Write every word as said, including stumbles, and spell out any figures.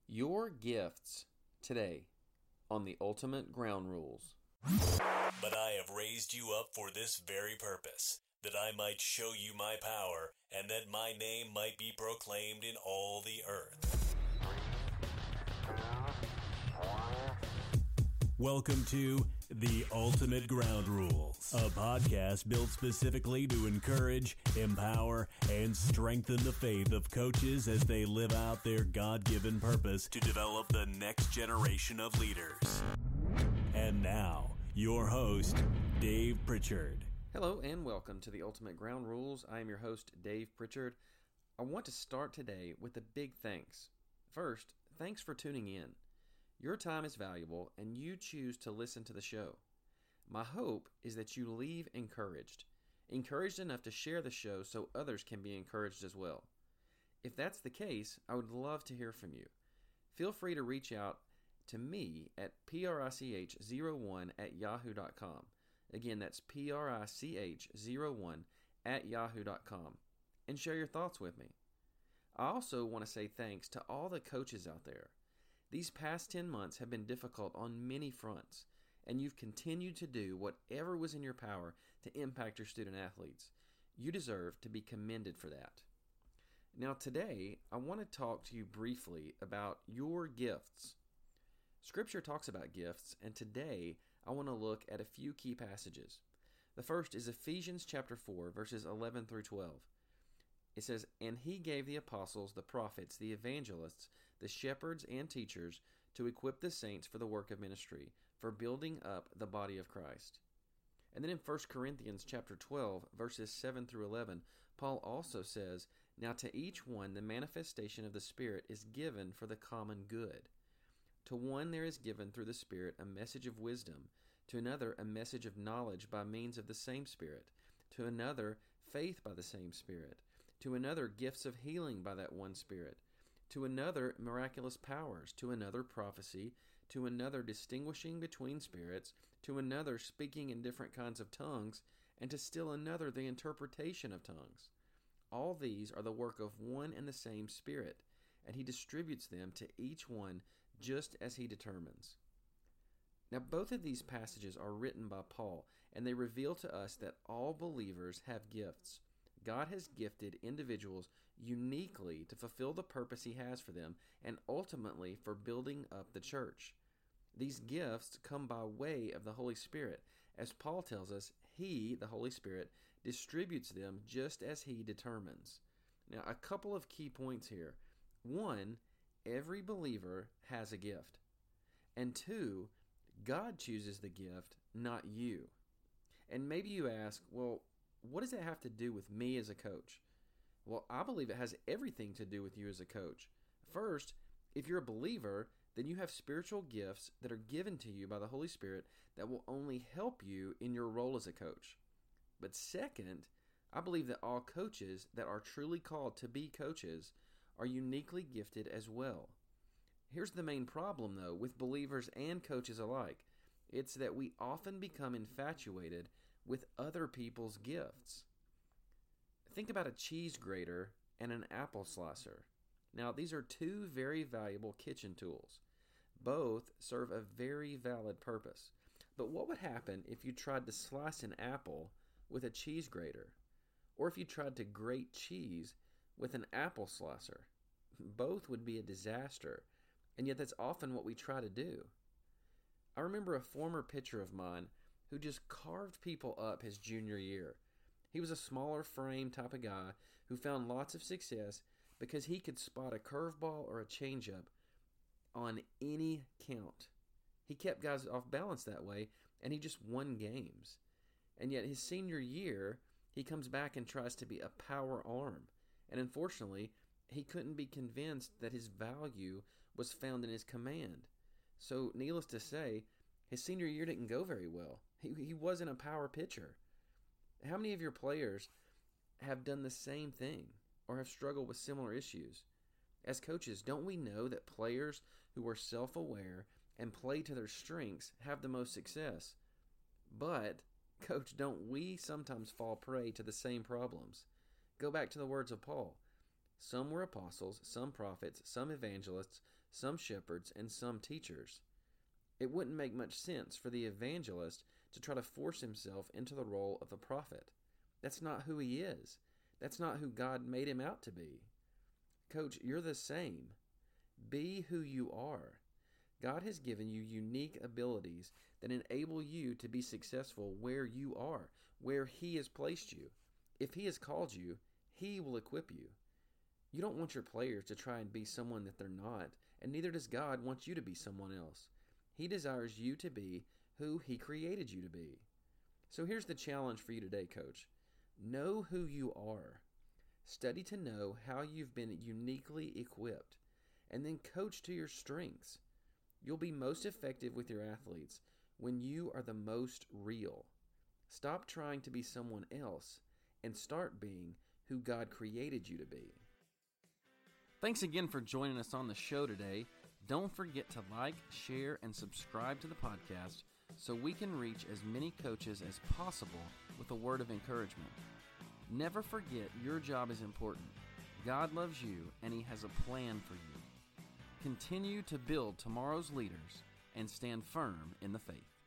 Your gifts today on the Ultimate Ground Rules. But I have raised you up for this very purpose, that I might show you my power, and that my name might be proclaimed in all the earth. Welcome to The Ultimate Ground Rules, a podcast built specifically to encourage, empower, and strengthen the faith of coaches as they live out their God-given purpose to develop the next generation of leaders. And now, your host, Dave Pritchard. Hello and welcome to The Ultimate Ground Rules. I am your host, Dave Pritchard. I want to start today with a big thanks. First, thanks for tuning in. Your time is valuable, and you choose to listen to the show. My hope is that you leave encouraged, encouraged enough to share the show so others can be encouraged as well. If that's the case, I would love to hear from you. Feel free to reach out to me at prich zero one at yahoo dot com. Again, that's prich zero one at yahoo dot com, and share your thoughts with me. I also want to say thanks to all the coaches out there. These past ten months have been difficult on many fronts, and you've continued to do whatever was in your power to impact your student athletes. You deserve to be commended for that. Now today, I want to talk to you briefly about your gifts. Scripture talks about gifts, and today I want to look at a few key passages. The first is Ephesians chapter four, verses eleven through twelve. It says, "And he gave the apostles, the prophets, the evangelists, the shepherds, and teachers to equip the saints for the work of ministry, for building up the body of Christ." And then in First Corinthians chapter twelve, verses seven through eleven, Paul also says, "Now to each one the manifestation of the Spirit is given for the common good. To one there is given through the Spirit a message of wisdom, to another a message of knowledge by means of the same Spirit, to another faith by the same Spirit, to another gifts of healing by that one Spirit, to another miraculous powers, to another prophecy, to another distinguishing between spirits, to another speaking in different kinds of tongues, and to still another the interpretation of tongues. All these are the work of one and the same Spirit, and he distributes them to each one just as he determines." Now, both of these passages are written by Paul, and they reveal to us that all believers have gifts. God has gifted individuals uniquely to fulfill the purpose He has for them, and ultimately for building up the church. These gifts come by way of the Holy Spirit. As Paul tells us, He, the Holy Spirit, distributes them just as He determines. Now, a couple of key points here. One, every believer has a gift. And two, God chooses the gift, not you. And maybe you ask, well, what does it have to do with me as a coach? Well, I believe it has everything to do with you as a coach. First, if you're a believer, then you have spiritual gifts that are given to you by the Holy Spirit that will only help you in your role as a coach. But second, I believe that all coaches that are truly called to be coaches are uniquely gifted as well. Here's the main problem, though, with believers and coaches alike. It's that we often become infatuated with other people's gifts. Think about a cheese grater and an apple slicer. Now, these are two very valuable kitchen tools. Both serve a very valid purpose. But what would happen if you tried to slice an apple with a cheese grater? Or if you tried to grate cheese with an apple slicer? Both would be a disaster, and yet that's often what we try to do. I remember a former pitcher of mine who just carved people up his junior year. He was a smaller frame type of guy who found lots of success because he could spot a curveball or a changeup on any count. He kept guys off balance that way, and he just won games. And yet his senior year, he comes back and tries to be a power arm. And unfortunately, he couldn't be convinced that his value was found in his command. So, needless to say, his senior year didn't go very well. He, he wasn't a power pitcher. How many of your players have done the same thing or have struggled with similar issues? As coaches, don't we know that players who are self-aware and play to their strengths have the most success? But, coach, don't we sometimes fall prey to the same problems? Go back to the words of Paul. Some were apostles, some prophets, some evangelists, some shepherds, and some teachers. It wouldn't make much sense for the evangelist to try to force himself into the role of a prophet. That's not who he is. That's not who God made him out to be. Coach, you're the same. Be who you are. God has given you unique abilities that enable you to be successful where you are, where He has placed you. If He has called you, He will equip you. You don't want your players to try and be someone that they're not, and neither does God want you to be someone else. He desires you to be who He created you to be. So here's the challenge for you today, Coach. Know who you are. Study to know how you've been uniquely equipped, and then coach to your strengths. You'll be most effective with your athletes when you are the most real. Stop trying to be someone else and start being who God created you to be. Thanks again for joining us on the show today. Don't forget to like, share, and subscribe to the podcast so we can reach as many coaches as possible with a word of encouragement. Never forget your job is important. God loves you, and He has a plan for you. Continue to build tomorrow's leaders and stand firm in the faith.